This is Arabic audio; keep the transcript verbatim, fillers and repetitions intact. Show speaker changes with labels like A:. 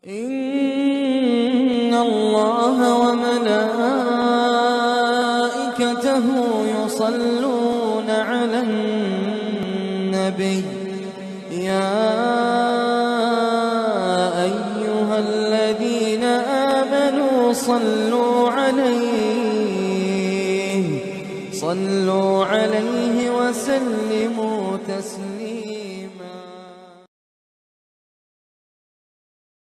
A: إن الله وملائكته يصلون على النبي يا أيها الذين آمنوا صلوا عليه صلوا عليه وسلموا تسليما.